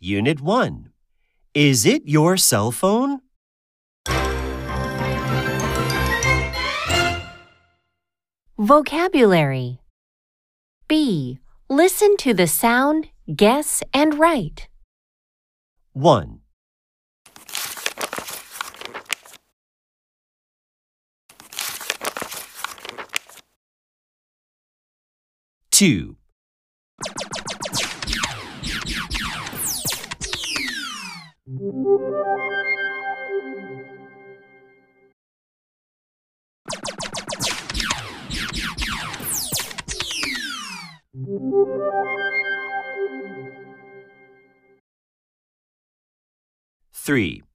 Unit 1. Is it your cell phone? Vocabulary. B. Listen to the sound, guess, and write. 1. 2. 3.